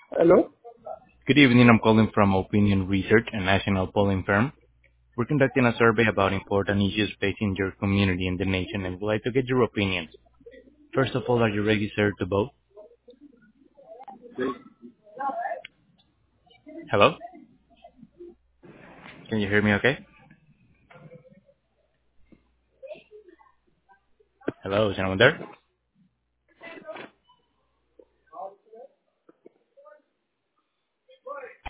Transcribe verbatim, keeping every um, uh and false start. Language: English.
Hello? Good evening. I'm calling from Opinion Research, a national polling firm. We're conducting a survey about important issues facing your community and the nation, and we'd like to get your opinions. First of all, are you ready, sir, to vote? Hello? Can you hear me okay? Hello, is anyone there?